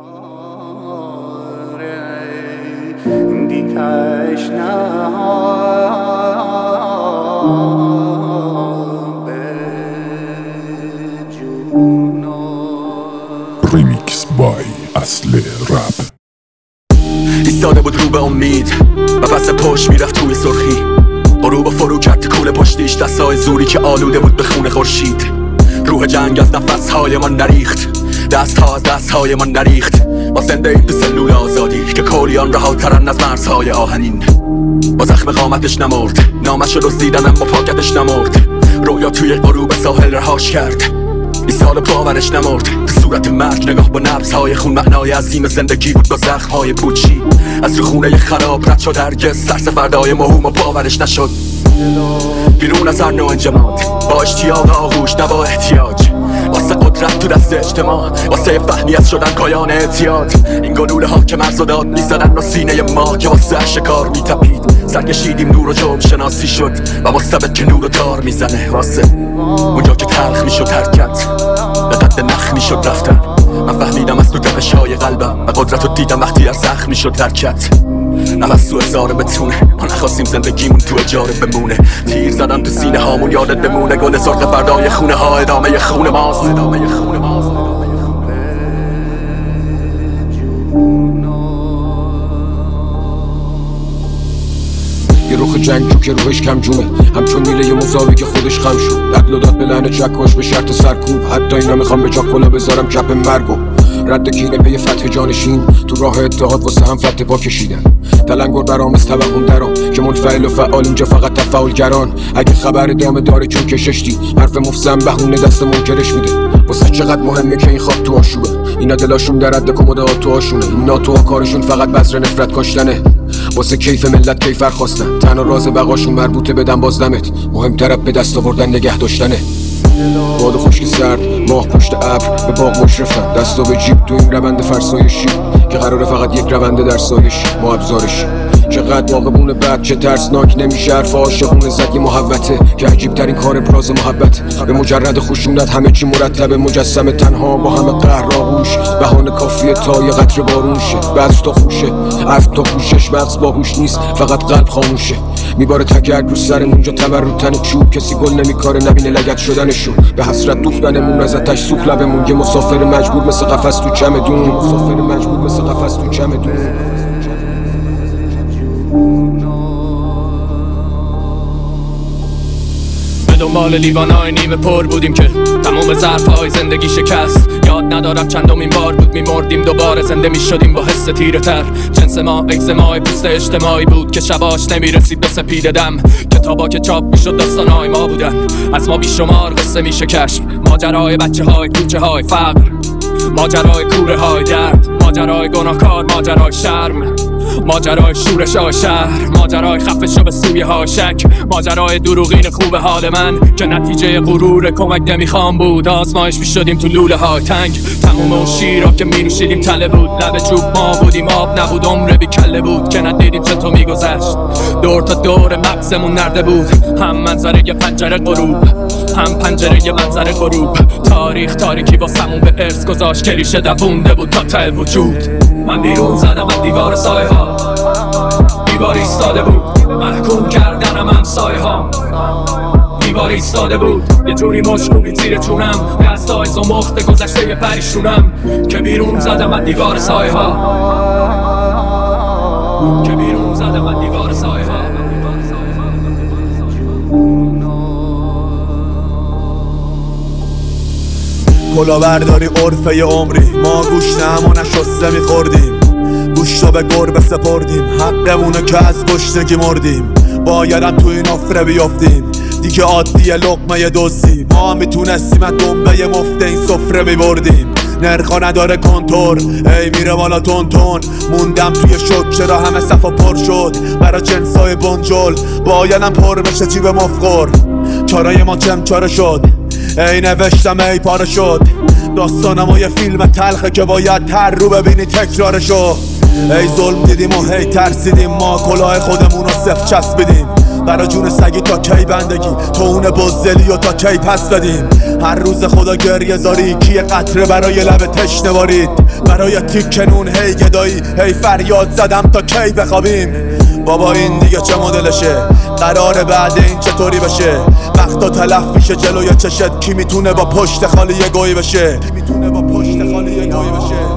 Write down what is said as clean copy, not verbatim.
ریمیکس بای اصل رپ. ایستاده بود رو به امید و پس پشت میرفت توی سرخی. غروب فرو کرد کوله پشتیش، دستای زوری که آلوده بود به خون خورشید. روح جنگ از نفسهای من نریخت، دستها از دستهای من نریخت. ما زنده ایم تو سلول آزادی که کولیان رهاترن از مرزهای آهنین. با زخم قامتش نمرد، نامش رو دزدیدن اما پاکتش نمرد. رویا توی غروب ساحل رهاش کرد، 20 سال پاورش نمرد. تو صورت مرگ نگاه با نبضهای خون، معنای عظیم زندگی بود با زخمهای پوچی. از رو خونه خراب رد شد، هرگز سرسفردهای مهوم و پاورش نشد. بیرون از هر نوع انجماد، با اشتیاق آغوش نه با احتیاج. واسه قدرت تو دست اجتماع، واسه فهمیت شدن پایان اعتیاد. این گلوله ها که مرز و داد میزدن و سینه ما که واسه شکار میتپید. سرکشیدیم نور و جرم شناسی شد و مستبد که نور و تار میزنه. واسه اونجا که تلخ میشد حرکت، به قد نخ میشد رفتن. من فهمیدم از تو تپش های قلبم و قدرت رو دیدم وقتی از زخم میشد حرکت. نفس تو ازاره بتونه، ما نخواستیم زندگیمون تو اجاره بمونه. تیر زدم تو سینه هامون یادت بمونه. گل سرخ فردای خونه ها ادامه خون ماست. یه روح جنگ جو که روحش کم جونه، همچون میله یه مزاوی که خودش خم شد. عدل و داد به لحن چکاش به شرط سرکوب. حتی اینا میخوام به جا کلا بذارم کپ مرگو. رد کینه پی فتح جانشین، تو راه اتحاد واسه هم فتح پا کشیدن. تلنگر برام از توهم درام که منفعل و فعال اینجا فقط تفاعلگران. اگه خبر دامه داره چون کششتی، حرف مفزن بهونه دست منکرش میده. واسه چقدر مهمه که این خواب تو آشوبه، اینا دلاشون در حد کمد تو آشونه. این ناتوها کارشون فقط بذر نفرت کاشتنه، واسه کیف ملت کیفر خواستن. تنها راز بقاشون مربوطه بدن بازدمت، مهمتر به دست آوردن نگه داشتنه. باد خشک سرد، ماه پشت ابر به باغ مشرفن. دستا به جیب تو این روند فرسایشی که قراره فقط یک رونده در سایش ما ابزارش. چقدر واقعبونه بد، چه ترسناک نمیشه حرف عاشقونه زد. یه محوته که عجیب ترین کار ابراز محبت. به مجرد خشونت همه چی مرتبه، مجسم تنها با همه قهر آغوش. بهانه کافیه تا یه قطره بارون شه، بعض تا خوشه عرف تا خوشش. مغز باهوش نیست فقط قلب خاموشه. میباره تگرگ رو سرمون اونجا تبر رو تن چوب. کسی گل نمیکاره نبینه لگد شدنشو، به حسرت دوختنمون از آتش سوخت لبمون. یه مسافر مجبور مثل قفس تو چمدون، یه مسافر مجبور مثل قفس تو چمدون. به دنبال لیوانای نیمه پر بودیم که تمام ظرفهای زندگی شکست. یاد ندارم چندمین بار بود میمردیم دوباره زنده میشدیم با حس تیره تر. جنس ما اگزمای پوست اجتماعی بود که شباش نمیرسید به سپید دم. کتابا که چاپ میشد داستانهای ما بودن، از ما بیشمار قصه میشه کشف. ماجرای بچه های کوچه های فقر، ماجرای کوره های درد، ماجرای گناهکار، ماجرای شرم، ماجرای شورش های شهر، ماجرای خفه شو به سویه های شک، ماجرای دروغین خوب حال من که نتیجه غرور کمک نمیخوام بود. آزمایش میشدیم تو لوله های تنگ، تموم اون شیرا که میروشیدیم تله بود. لب چوب ما بودیم آب نبود، عمر بی کله بود که ندیدیم چطور میگذشت. دور تا دور مغزمون نرده بود، هم منظره یه پنجره غروب، هم پنجره یه منظره غروب. تاریخ تاریکی واسمون به ارث گذاشت که ریشه دوونده بود تا ته وجود. من بیرون زدم از دیوار سایه ها، دیوار ایستاده بود محکوم کردنم همسایه ها. دیوار ایستاده بود یه جوری مشکوبی زیر چونم، دستای زمخت گذشته یه پریشونم. که بیرون زدم از دیوار سایه ها، که بیرون زدم از دیوار سایه ها. کلاهبرداری عرفه ی عمری، ما گوشت همو نشسته میخوردیم، گوشتو به گربه سپردیم. حقمونه که از گشنگی مردیم، بایدم تو این افره بیافتیم. دیگه عادیه لقمه دزدی، ما میتونستیم از دنبه مفته این سفره میبردیم. نرخا نداره کنتور، ای میره بالا تون تون. موندم توی شک چرا همه صفا پر شد، برا جنسای بنجل بایدم پر بشه جیب مفقر. چارای ما چمچاره شد، ای نوشتم ای پاره شد. داستانم و یه فیلم تلخه که باید هر رو ببینی تکرارشو. ای ظلم دیدیم و هی ترسیدیم، ما کلاه خودمون رو صفر چسبیدیم. برا جون سگی تا کی بندگی تو اون بزدلی و تا کی پس بدیم هر روز خدا گریه زاری کی قطره برای لب تشنه بارید برای تیکنون هی گدایی هی فریاد زدم تا کی بخوابیم بابا این دیگه چه مدلشه قراره بعد این چطوری بشه وقتا تلف میشه جلوی چشت کی میتونه با پشت خالی گوی بشه